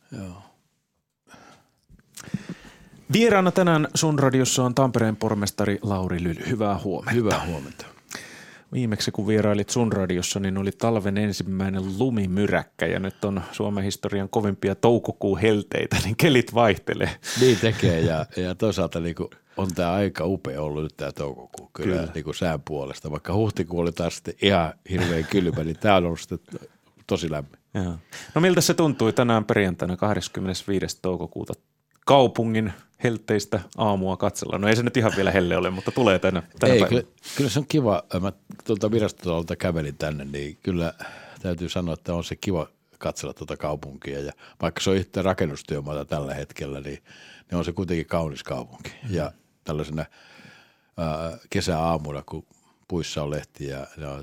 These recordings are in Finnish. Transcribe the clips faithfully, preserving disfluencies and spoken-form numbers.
Joo. Vieraana tänään sun radiossa on Tampereen pormestari Lauri Lyly. Hyvää huomenta. Hyvää huomenta. Viimeksi kun vierailit sun radiossa, niin oli talven ensimmäinen lumimyräkkä ja nyt on Suomen historian kovimpia toukokuun helteitä, niin kelit vaihtelee. Niin tekee ja, ja toisaalta niin kuin on tämä aika upea ollut nyt tämä toukokuu kyllä, kyllä. Niin kuin sään puolesta. Vaikka huhtikuu oli taas sitten ihan hirveän kylmä, niin tämä on ollut sitten tosi lämmin. Joo. No miltä se tuntui tänään perjantaina kahdeskymmenesviides toukokuuta kaupungin helteistä aamua katsella? No ei se nyt ihan vielä helle ole, mutta tulee tänä, tänä ei, päivänä. Kyllä, kyllä se on kiva. Mä tuolta virastotolta kävelin tänne, niin kyllä täytyy sanoa, että on se kiva katsella tuota kaupunkia. Ja vaikka se on yhtä rakennustyömaata tällä hetkellä, niin, niin on se kuitenkin kaunis kaupunki. Mm-hmm. Ja tällaisena ää, kesäaamuna, kun puissa on lehti ja, ja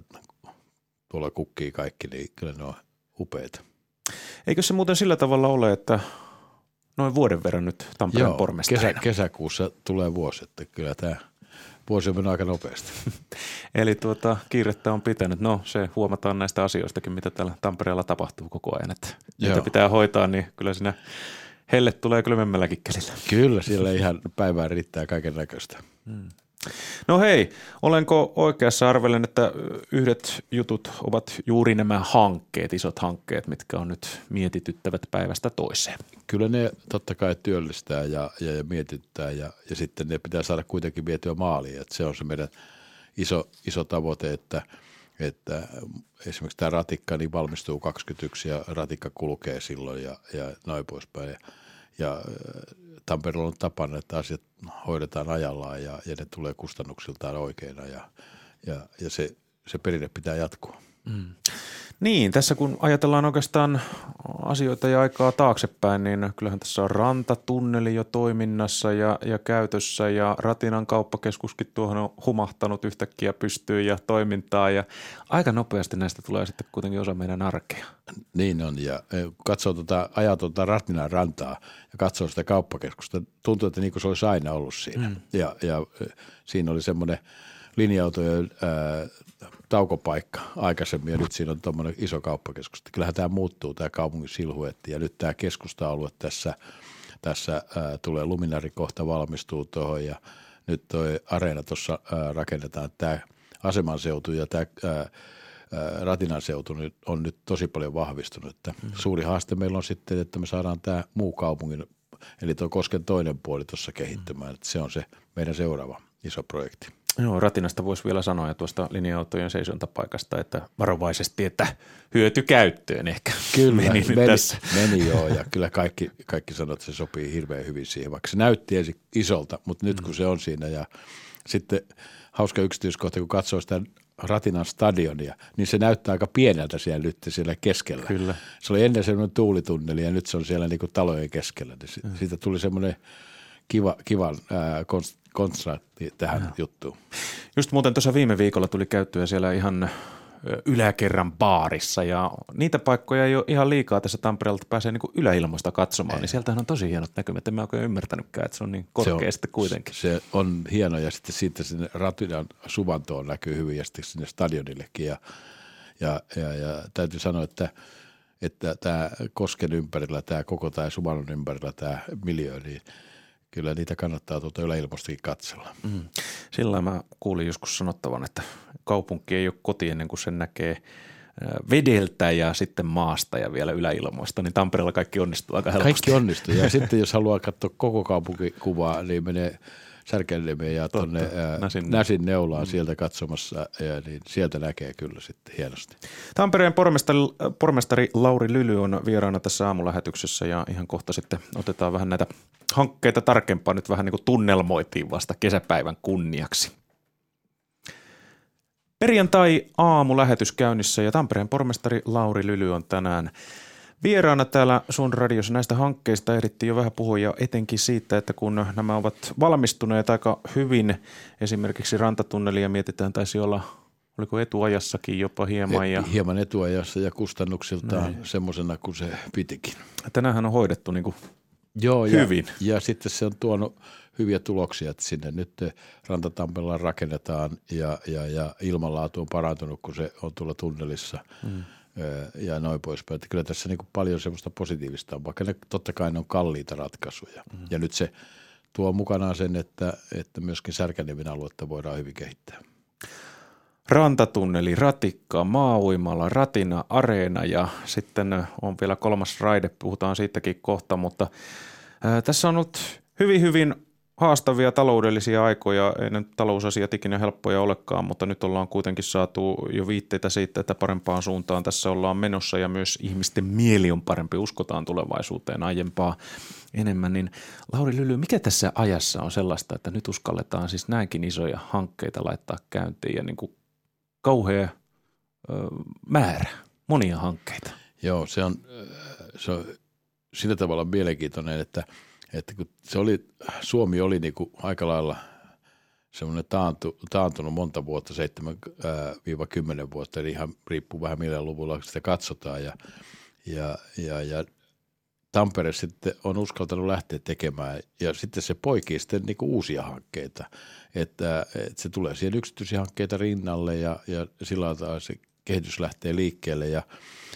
tuolla kukkii kaikki, niin kyllä ne on upeita. Eikö se muuten sillä tavalla ole, että noin vuoden verran nyt Tampereen pormestarina? Kesä, kesäkuussa tulee vuosi, että kyllä tämä vuosi on mennyt aika nopeasti. Eli tuota, kiirettä on pitänyt. No se huomataan näistä asioistakin, mitä täällä Tampereella tapahtuu koko ajan. Että niitä pitää hoitaa, niin kyllä siinä helle tulee kylmemmälläkin kelillä. Kyllä, siellä ihan päivään riittää kaiken näköistä. Hmm. No hei, olenko oikeassa? Arvelen, että yhdet jutut ovat juuri nämä hankkeet, isot hankkeet, mitkä on nyt mietityttävät päivästä toiseen. Kyllä ne totta kai työllistää ja, ja, ja mietityttää ja, ja sitten ne pitää saada kuitenkin vietyä maaliin. Että se on se meidän iso, iso tavoite, että, että esimerkiksi tämä ratikka niin valmistuu kaksikymmentäyksi ja ratikka kulkee silloin ja, ja noin poispäin. Ja, ja Tampereella on tapana, että asiat hoidetaan ajallaan ja, ja ne tulee kustannuksiltaan oikeina ja, ja, ja se, se perinne pitää jatkua. Mm. Niin, tässä kun ajatellaan oikeastaan asioita ja aikaa taaksepäin, niin kyllähän tässä on rantatunneli jo toiminnassa ja, ja käytössä ja Ratinan kauppakeskuskin tuohon on humahtanut yhtäkkiä pystyyn ja toimintaa ja aika nopeasti näistä tulee sitten kuitenkin osa meidän arkea. Niin on ja katsoo tuota, ajaa tuota Ratinan rantaa ja katsoo sitä kauppakeskusta, tuntuu, että niin kuin se olisi aina ollut siinä mm. ja, ja siinä oli semmoinen linja-autojen ää, taukopaikka aikaisemmin ja nyt siinä on tuommoinen iso kauppakeskus. Kyllähän tämä muuttuu, tämä kaupungin silhuetti ja nyt tämä keskusta-alue tässä, tässä ää, tulee luminaari kohta valmistuu tuohon ja nyt tuo areena tuossa rakennetaan. Tämä aseman seutu ja tämä ää, Ratinan seutu on nyt tosi paljon vahvistunut. Että mm. Suuri haaste meillä on sitten, että me saadaan tämä muu kaupungin, eli tuo Kosken toinen puoli tuossa kehittymään. Että se on se meidän seuraava iso projekti. Joo, Ratinasta voisi vielä sanoa ja tuosta linja-autojen seisontapaikasta, että varovaisesti, että hyöty käyttöön ehkä. Kyllä, meni, meni, tässä. meni joo ja kyllä kaikki, kaikki sanoo, että se sopii hirveän hyvin siihen, vaikka se näytti ensin isolta, mutta nyt kun mm. se on siinä ja sitten hauska yksityiskohta, kun katsoo sitä Ratinan stadionia, niin se näyttää aika pieneltä siellä nyt siellä keskellä. Kyllä. Se oli ennen semmoinen tuulitunneli ja nyt se on siellä niin kuin talojen keskellä, niin mm. siitä tuli semmoinen kiva, kiva ää, konst, kontrasti tähän ja. juttuun. Just muuten tuossa viime viikolla tuli käyttöä siellä ihan yläkerran baarissa ja niitä paikkoja ei ole ihan liikaa tässä Tampereelta pääsee niin kuin yläilmoista katsomaan, ei. Niin sieltähän on tosi hienot näkymät. En mä oikein ymmärtänytkään, että se on niin korkea se on, sitten kuitenkin. Se on hieno ja sitten siitä sinne Ratinan suvantoon näkyy hyvin ja sitten sinne stadionillekin ja, ja, ja, ja täytyy sanoa, että että tämä Kosken ympärillä, tämä koko tämä Suvannon ympärillä tämä miljöö, niin kyllä niitä kannattaa tuolta yläilmastakin katsella. Mm. Sillä mä kuulin joskus sanottavan, että kaupunki ei ole koti ennen kuin sen näkee vedeltä ja sitten maasta ja vielä yläilmoista, niin Tampereella kaikki onnistuu aika helposti. Kaikki onnistuu ja sitten jos haluaa katsoa koko kaupunkikuvaa, niin menee Särkänniemeen ja tuonne Näsin, Näsin neulaan mm. sieltä katsomassa, ja niin sieltä näkee kyllä sitten hienosti. Tampereen pormestari, pormestari Lauri Lyly on vieraana tässä aamulähetyksessä ja ihan kohta sitten otetaan vähän näitä hankkeita tarkempaa. Nyt vähän niin kuin tunnelmoitiin vasta kesäpäivän kunniaksi. Perjantai aamulähetys käynnissä ja Tampereen pormestari Lauri Lyly on tänään vieraana täällä sun radiossa. Näistä hankkeista ehdittiin jo vähän puhua ja etenkin siitä, että kun nämä ovat valmistuneet aika hyvin, esimerkiksi rantatunnelia mietitään, taisi olla, oliko etuajassakin jopa hieman. Ja hieman etuajassa ja kustannuksiltaan semmoisena kuin se pitikin. Tänähän on hoidettu niin kuin Joo, hyvin. Ja, ja sitten se on tuonut hyviä tuloksia, että sinne nyt Rantatampeella rakennetaan ja, ja, ja ilmanlaatu on parantunut, kun se on tuolla tunnelissa. Mm. ja noin poispäin. Että kyllä tässä niin kuin paljon semmoista positiivista on, vaikka ne totta kai ne on kalliita ratkaisuja. Mm. Ja nyt se tuo mukanaan sen, että, että myöskin Särkänniemen aluetta voidaan hyvin kehittää. Rantatunneli, ratikka, maa-uimala, ratina, areena ja sitten on vielä kolmas raide, puhutaan siitäkin kohta, mutta ää, tässä on ollut hyvin, hyvin haastavia taloudellisia aikoja, ei nyt talousasiat ikinä helppoja olekaan, mutta nyt ollaan kuitenkin saatu jo viitteitä siitä, että parempaan suuntaan tässä ollaan menossa ja myös ihmisten mieli on parempi, uskotaan tulevaisuuteen aiempaa enemmän. Niin Lauri Lyly, mikä tässä ajassa on sellaista, että nyt uskalletaan siis näinkin isoja hankkeita laittaa käyntiin ja niin kuin kauhea ö, määrä, monia hankkeita? Joo, se on, se on sillä tavalla mielenkiintoinen, että Että kun se oli, Suomi oli niin kuin aika lailla semmoinen taantu, taantunut monta vuotta, seitsemän kymmenen vuotta, eli ihan riippuu vähän millä luvulla sitä katsotaan. Ja, ja, ja, ja Tampere sitten on uskaltanut lähteä tekemään ja sitten se poikii sitten niin kuin uusia hankkeita, että, että se tulee siihen yksityisiä hankkeita rinnalle ja, ja sillä tavalla se kehitys lähtee liikkeelle ja,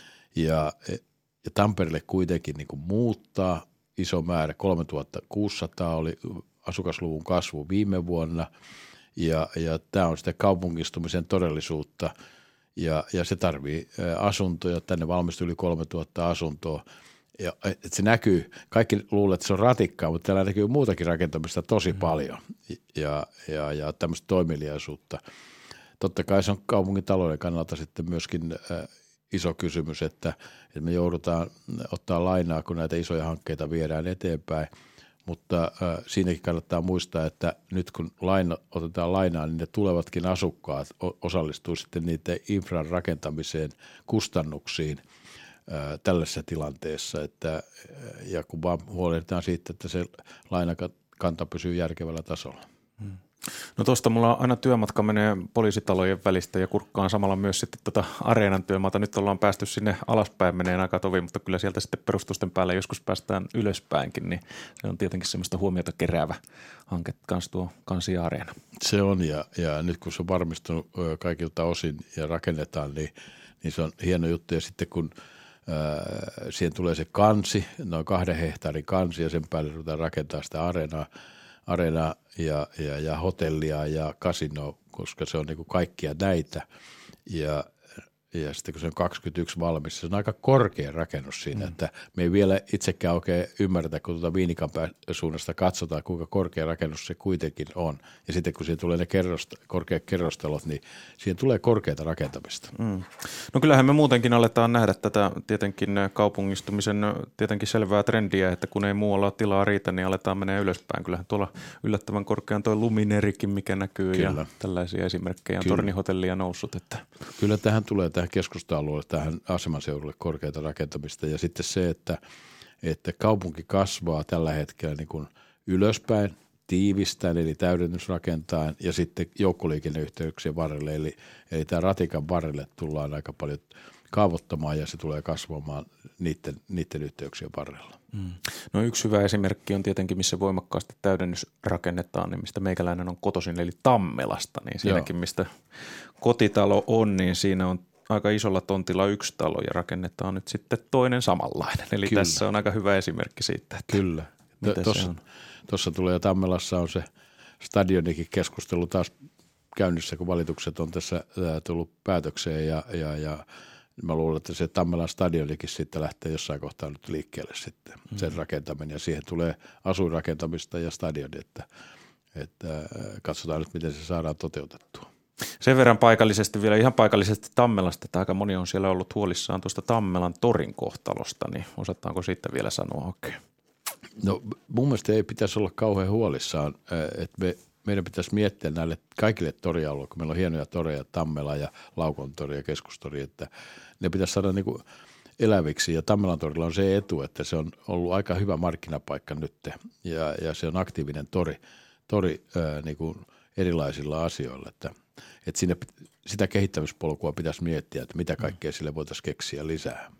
ja, ja Tampereelle kuitenkin niin kuin muuttaa iso määrä, kolmetuhattakuusisataa oli asukasluvun kasvu viime vuonna ja, ja tämä on sitä kaupungistumisen todellisuutta ja, ja se tarvii asuntoja, tänne valmistui yli kolmetuhatta asuntoa ja et se näkyy, kaikki luulee, että se on ratikkaa, mutta täällä näkyy muutakin rakentamista tosi paljon ja, ja, ja tämmöistä toimeliaisuutta. Totta kai se on kaupungin talouden kannalta sitten myöskin äh, iso kysymys, että, että me joudutaan ottaa lainaa, kun näitä isoja hankkeita viedään eteenpäin, mutta äh, siinäkin kannattaa muistaa, että nyt kun laina, otetaan lainaa, niin ne tulevatkin asukkaat osallistuu sitten niiden infran rakentamiseen kustannuksiin äh, tällaisessa tilanteessa, että, ja kun vaan huolehditaan siitä, että se lainakanta pysyy järkevällä tasolla. Hmm. No tuosta mulla aina työmatka menee poliisitalojen välistä ja kurkkaan samalla myös sitten tota areenan työmaata. Nyt ollaan päästy sinne alaspäin, menee aika tovi, mutta kyllä sieltä sitten perustusten päälle joskus päästään ylöspäinkin, niin se on tietenkin semmoista huomiota keräävä hanke kanssa tuo Kansi-areena. Se on ja, ja nyt kun se on varmistunut kaikilta osin ja rakennetaan, niin, niin se on hieno juttu ja sitten kun ää, siihen tulee se kansi, noin kahden hehtaarin kansi ja sen päälle ruvetaan rakentaa sitä areenaa, areenaa ja, ja, ja hotellia ja kasinoa, koska se on niin kuin kaikkia näitä ja, ja sitten kun se on kaksikymmentäyksi valmis, se on aika korkea rakennus siinä, mm. että me ei vielä itsekään oikein ymmärretä, kun tuota Viinikanpään suunnasta katsotaan, kuinka korkea rakennus se kuitenkin on. Ja sitten kun siihen tulee ne kerrost, korkeat kerrostalot, niin siihen tulee korkeata rakentamista. Mm. No kyllähän me muutenkin aletaan nähdä tätä tietenkin kaupungistumisen tietenkin selvää trendiä, että kun ei muualla tilaa riitä, niin aletaan mennä ylöspäin. Kyllähän tuolla yllättävän korkean tuo Luminerikin, mikä näkyy Kyllä. ja tällaisia esimerkkejä on tornihotellia noussut. Että. Kyllä tähän tulee tähän keskusta-alueelle, tähän asemaseudulle korkeata rakentamista ja sitten se, että, että kaupunki kasvaa tällä hetkellä niin kuin ylöspäin, tiivistäen eli täydennysrakentaen ja sitten joukkoliikenneyhteyksien varrelle eli, eli tämä ratikan varrelle tullaan aika paljon kaavoittamaan ja se tulee kasvamaan niiden, niiden yhteyksien varrella. Mm. No yksi hyvä esimerkki on tietenkin, missä voimakkaasti täydennys rakennetaan, niin mistä meikäläinen on kotoisin eli Tammelasta, niin siinäkin Joo. mistä kotitalo on, niin siinä on aika isolla tontilla yksi talo ja rakennetaan nyt sitten toinen samanlainen. Eli Kyllä. tässä on aika hyvä esimerkki siitä, että Kyllä. Tuossa tulee Tammelassa on se stadionikin keskustelu taas käynnissä, kun valitukset on tässä tullut päätökseen ja, ja, ja mä luulen, että se Tammelan stadionikin sitten lähtee jossain kohtaa nyt liikkeelle sitten mm-hmm. sen rakentaminen ja siihen tulee asuinrakentamista ja stadioni, että, että katsotaan nyt, miten se saadaan toteutettua. Sen verran paikallisesti vielä ihan paikallisesti Tammelasta, että aika moni on siellä ollut huolissaan tuosta Tammelan torin kohtalosta, niin osataanko siitä vielä sanoa oikein? No mun mielestä ei pitäisi olla kauhean huolissaan, että me, meidän pitäisi miettiä näille kaikille torialueille, kun meillä on hienoja toreja, Tammela ja Laukon tori ja Keskustori, että ne pitäisi saada niin kuin eläviksi ja Tammelan torilla on se etu, että se on ollut aika hyvä markkinapaikka nyt ja, ja se on aktiivinen tori, tori ää, niin kuin erilaisilla asioilla, että Että siinä, sitä kehittämispolkua pitäisi miettiä, että mitä kaikkea sille voitaisiin keksiä lisää.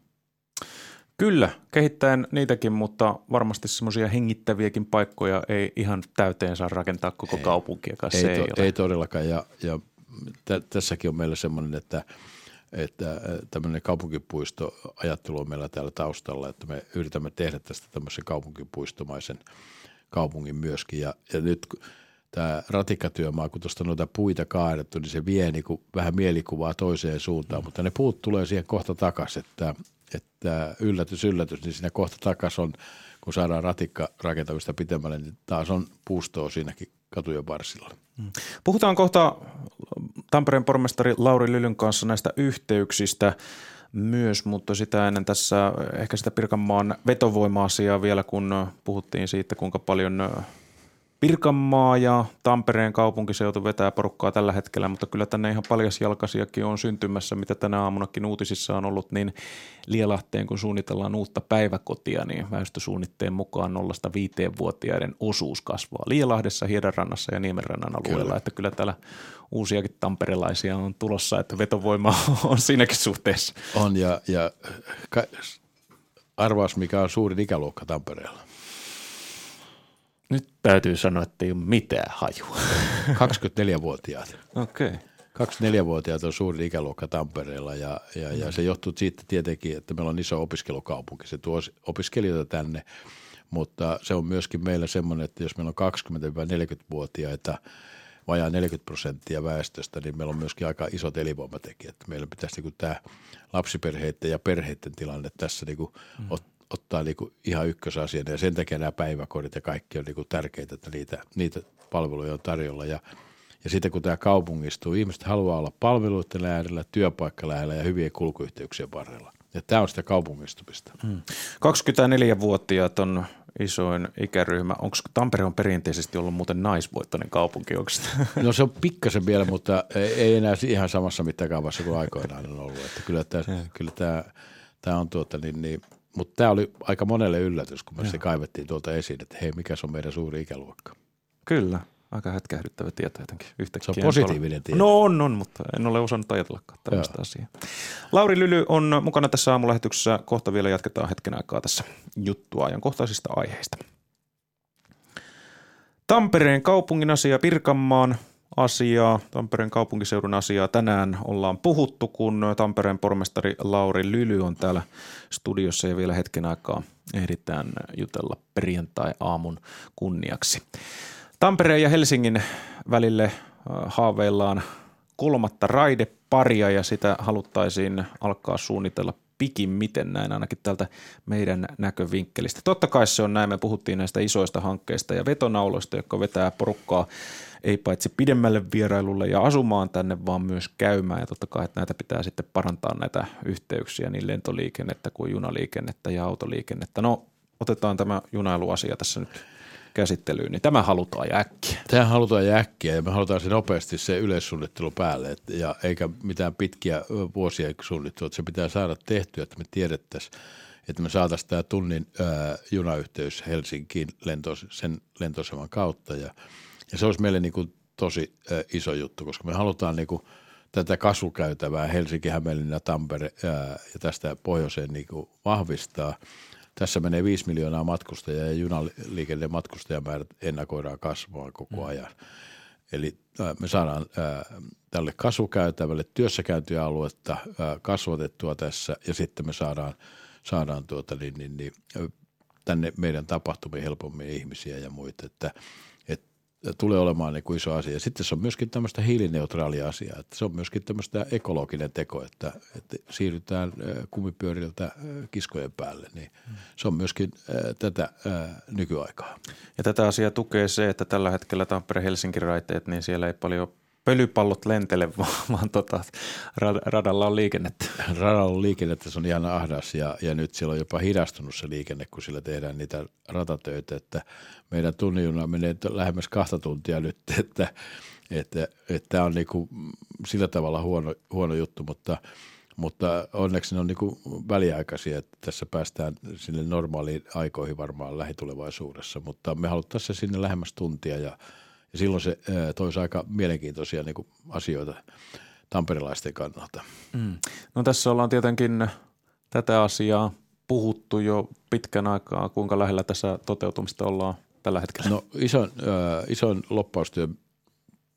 Kyllä, kehittäen niitäkin, mutta varmasti semmoisia hengittäviäkin paikkoja ei ihan täyteen saa rakentaa koko ei, kaupunkiakaan. Ei, se ei, to, ole. ei todellakaan ja, ja tä, tässäkin on meillä semmoinen, että että tämmöinen kaupunkipuistoajattelu on meillä täällä taustalla, että me yritämme tehdä tästä tämmöisen kaupunkipuistomaisen kaupungin myöskin. Ja, ja nyt tämä ratikkatyömaa, kun tuosta noita puita kaadettu, niin se vie niin kuin vähän mielikuvaa toiseen suuntaan, mutta ne puut tulee siihen kohta takaisin, että, että yllätys, yllätys, niin siinä kohta takaisin on, kun saadaan ratikka rakentamista pitemmälle, niin taas on puustoa siinäkin katujen varsilla. Puhutaan kohta Tampereen pormestari Lauri Lylyn kanssa näistä yhteyksistä myös, mutta sitä ennen tässä ehkä sitä Pirkanmaan vetovoima-asiaa vielä, kun puhuttiin siitä, kuinka paljon Pirkanmaa ja Tampereen kaupunkiseutu vetää porukkaa tällä hetkellä, mutta kyllä tänne ihan paljasjalkaisiakin on syntymässä, mitä tänä aamunakin uutisissa on ollut, niin Lielahteen kun suunnitellaan uutta päiväkotia, niin väestösuunnitteen mukaan nollasta viiteenvuotiaiden osuus kasvaa Lielahdessa, Hiedanrannassa ja Niemenrannan alueella, kyllä. Että kyllä täällä uusiakin tamperelaisia on tulossa, että vetovoima on siinäkin suhteessa. On ja, ja arvaas mikä on suurin ikäluokka Tampereella. Nyt täytyy sanoa, että ei ole mitään hajua. kaksikymmentäneljävuotiaat. Okei. Okay. kaksikymmentäneljävuotiaat on suurin ikäluokka Tampereella ja, ja, ja se johtuu siitä tietenkin, että meillä on iso opiskelukaupunki. Se tuo opiskelijoita tänne, mutta se on myöskin meillä semmoinen, että jos meillä on kaksikymmentä-neljäkymmentävuotiaita, vajaa neljäkymmentä prosenttia väestöstä, niin meillä on myöskin aika isot elinvoimatekijät. Meillä pitäisi niin tämä lapsiperheiden ja perheiden tilanne tässä niin mm. ottaa. ottaa niinku ihan ykkösasiana ja sen takia nämä päiväkodit ja kaikki on niinku tärkeitä, että niitä, niitä palveluja on tarjolla. Ja, ja sitten kun tämä kaupungistuu, ihmiset haluaa olla palveluiden lähellä, työpaikka lähellä ja hyvien kulkuyhteyksien varrella. Ja tämä on sitä kaupungistumista. Hmm. kaksikymmentäneljävuotiaat on isoin ikäryhmä. Onko Tampere on perinteisesti ollut muuten naisvoittoinen kaupunki? Onko no se on pikkasen vielä, mutta ei enää ihan samassa mittakaavassa kuin aikoinaan on ollut. Että kyllä tämä, kyllä tämä, tämä on tuota niin, niin mutta tämä oli aika monelle yllätys, kun me se kaivettiin tuolta esiin, että hei, mikä se on meidän suuri ikäluokka. Kyllä, aika hätkähdyttävä tieto jotenkin yhtäkkiä. Se on positiivinen tieto. No on, on, mutta en ole osannut ajatellakaan tällaista asiaa. Lauri Lyly on mukana tässä aamulähetyksessä. Kohta vielä jatketaan hetken aikaa tässä juttua ajankohtaisista aiheista. Tampereen kaupungin asia, Pirkanmaan asiaa, Tampereen kaupunkiseudun asiaa tänään ollaan puhuttu, kun Tampereen pormestari Lauri Lyly on täällä studiossa ja vielä hetken aikaa ehditään jutella perjantai-aamun kunniaksi. Tampereen ja Helsingin välille haaveillaan kolmatta raideparia ja sitä haluttaisiin alkaa suunnitella pikimmiten näin ainakin tältä meidän näkövinkkelistä. Totta kai se on näin, me puhuttiin näistä isoista hankkeista ja vetonauloista, jotka vetää porukkaa ei paitsi pidemmälle vierailulle ja asumaan tänne, vaan myös käymään. Ja totta kai, että näitä pitää sitten parantaa näitä yhteyksiä, niin lentoliikennettä kuin junaliikennettä ja autoliikennettä. No, otetaan tämä junailuasia tässä nyt käsittelyyn, niin tämä halutaan ja äkkiä. Tämä halutaan ja äkkiä ja me halutaan se nopeasti se yleissuunnittelu päälle et, ja eikä mitään pitkiä vuosia suunnittelua, että se pitää saada tehtyä, että me tiedettäisiin, että me saataisiin tämä tunnin ää, junayhteys Helsinkiin lentos, sen lentoaseman kautta ja, ja se olisi meille niin kuin tosi ää, iso juttu, koska me halutaan niin kuin tätä kasvukäytävää Helsinki, Hämeenlinna, Tampere ää, ja tästä pohjoiseen niin kuin vahvistaa. Tässä menee viisi miljoonaa matkustajaa ja junaliikenteen matkustajamäärät ennakoidaan kasvaa koko ajan. Mm. Eli äh, me saadaan äh, tälle kasvukäytävälle työssäkäyntialuetta äh, kasvatettua tässä ja sitten me saadaan, saadaan tuota, niin, niin, niin, tänne meidän tapahtumiin helpommin ihmisiä ja muita, että tulee olemaan niin kuin iso asia. Sitten se on myöskin tämmöistä hiilineutraalia asiaa, että se on myöskin tämmöistä ekologinen teko, että, että siirrytään kumipyöriltä kiskojen päälle, niin se on myöskin äh, tätä äh, nykyaikaa. Ja tätä asiaa tukee se, että tällä hetkellä Tampere-Helsinki-raiteet, niin siellä ei paljon pölypallot lentele, vaan, vaan tota, radalla on liikennettä. Radalla on liikennettä, se on ihan ahdas ja, ja nyt siellä on jopa hidastunut se liikenne, kun sillä tehdään niitä ratatöitä, että meidän tunninjuna menee lähemmäs kahta tuntia nyt, että että, että tämä on niinku sillä tavalla huono, huono juttu, mutta, mutta onneksi ne on niinku väliaikaisia, että tässä päästään sinne normaaliin aikoihin varmaan lähitulevaisuudessa, mutta me haluttaisiin se sinne lähemmäs tuntia ja Ja silloin se toisi aika mielenkiintoisia niin kuin asioita tamperelaisten kannalta. Mm. No tässä ollaan tietenkin tätä asiaa puhuttu jo pitkän aikaa. Kuinka lähellä tässä toteutumista ollaan tällä hetkellä? No ison, äh, ison loppaustyön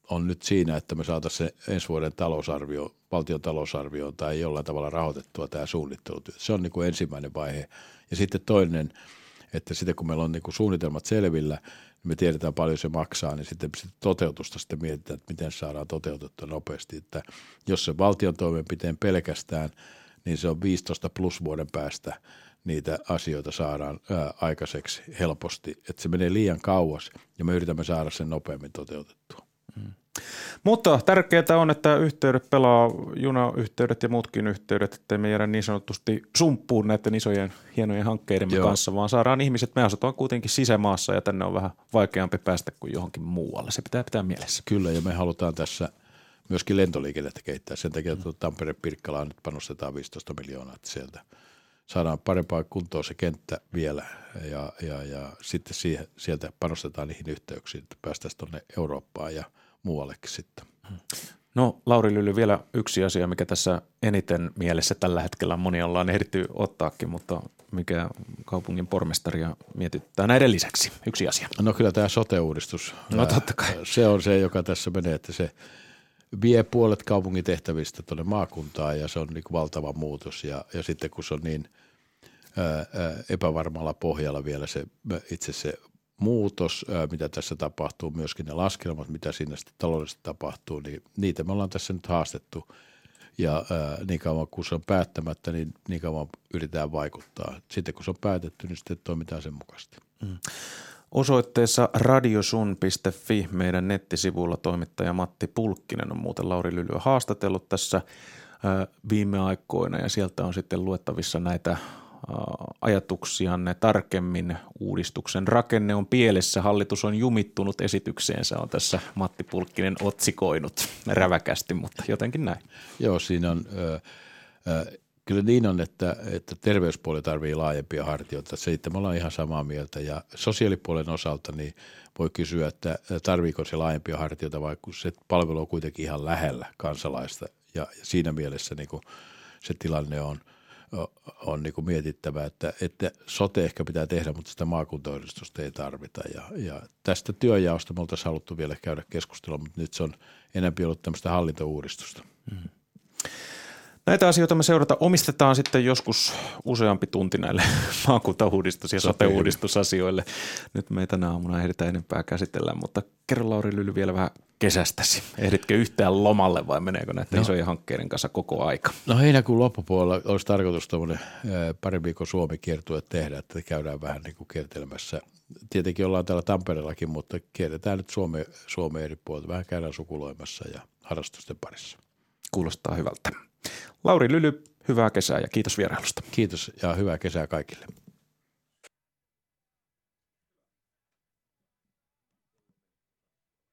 on nyt siinä, että me saataisiin se ensi vuoden talousarvio, valtion talousarvioon tai jollain tavalla rahoitettua tämä suunnittelutyö. Se on niin kuin ensimmäinen vaihe. Ja sitten toinen, että sitten kun meillä on niin kuin suunnitelmat selvillä, niin me tiedetään paljon se maksaa, niin sitten, sitten toteutusta sitten mietitään, että miten saadaan toteutettua nopeasti. Että jos se valtion toimenpiteen pelkästään, niin se on viisitoista plus vuoden päästä niitä asioita saadaan ää, aikaiseksi helposti. Että se menee liian kauas ja me yritämme saada sen nopeammin toteutettua. Hmm. Mutta tärkeää on, että yhteydet pelaa, junayhteydet ja muutkin yhteydet, ettei me jäädä niin sanotusti sumppuun näiden isojen hienojen hankkeiden Joo. kanssa, vaan saadaan ihmiset, me asutaan kuitenkin sisämaassa ja tänne on vähän vaikeampi päästä kuin johonkin muualle. Se pitää pitää mielessä. Kyllä, ja me halutaan tässä myöskin lentoliikennettä kehittää. Sen takia, että Tampere-Pirkkalaan nyt panostetaan viisitoista miljoonaa, että sieltä saadaan parempaa kuntoa se kenttä vielä ja, ja, ja sitten siihen, sieltä panostetaan niihin yhteyksiin, että päästäisiin tuonne Eurooppaan ja muuallekin sitten. No Lauri Lyly, vielä yksi asia, mikä tässä eniten mielessä tällä hetkellä moni ollaan ehditty ottaakin, mutta mikä kaupungin pormestaria mietittää näiden lisäksi? Yksi asia. No kyllä tämä sote-uudistus. No totta kai. Se on se, joka tässä menee, että se vie puolet kaupungin tehtävistä tuonne maakuntaan ja se on niin kuin valtava muutos ja, ja sitten kun se on niin ää, ää, epävarmalla pohjalla vielä se itse se muutos, ää, mitä tässä tapahtuu, myöskin ne laskelmat, mitä siinä sitten taloudellisesti tapahtuu, niin niitä me ollaan tässä nyt haastettu ja ää, niin kauan kun se on päättämättä, niin niin kauan yritetään vaikuttaa. Sitten kun se on päätetty, niin sitten toimitaan sen mukaisesti. Mm. Osoitteessa radiosun piste fi meidän nettisivuilla toimittaja Matti Pulkkinen on muuten Lauri Lylyä haastatellut tässä viime aikoina ja sieltä on sitten luettavissa näitä ajatuksianne tarkemmin. Uudistuksen rakenne on pielessä, hallitus on jumittunut esitykseensä, on tässä Matti Pulkkinen otsikoinut räväkästi, mutta jotenkin näin. Joo, siinä on Ö, ö, Kyllä niin on, että, että terveyspuoli tarvitsee laajempia hartioita. Siitä me ollaan ihan samaa mieltä. Ja sosiaalipuolen osalta niin voi kysyä, että tarviiko se laajempia hartioita vai kun se palvelu on kuitenkin ihan lähellä kansalaista. Ja siinä mielessä niin kuin se tilanne on, on niin kuin mietittävä, että, että sote ehkä pitää tehdä, mutta sitä maakuntauudistusta ei tarvita. Ja, ja tästä työjaosta me oltaisiin haluttu vielä käydä keskustelua, mutta nyt se on enemmän ollut tämmöistä hallintouudistusta. Mm. Näitä asioita me seurata. Omistetaan sitten joskus useampi tunti näille maakuntauudistus- ja sote-uudistusasioille. Nyt me ei tänä aamuna ehditä enempää käsitellä, mutta kerro Lauri Lyly vielä vähän kesästäsi. Ehditkö yhtään lomalle vai meneekö näiden no. isojen hankkeiden kanssa koko aika? No heinäkuun loppupuolella olisi tarkoitus tuommoinen pari viikon Suomi-kiertue tehdä, että käydään vähän niin kuin kiertelemässä. Tietenkin ollaan täällä Tampereellakin, mutta kierretään nyt Suomeen, Suomeen eri puolta. Vähän käydään sukuloimassa ja harrastusten parissa. Kuulostaa hyvältä. Lauri Lyly, hyvää kesää ja kiitos vierailusta. Kiitos ja hyvää kesää kaikille.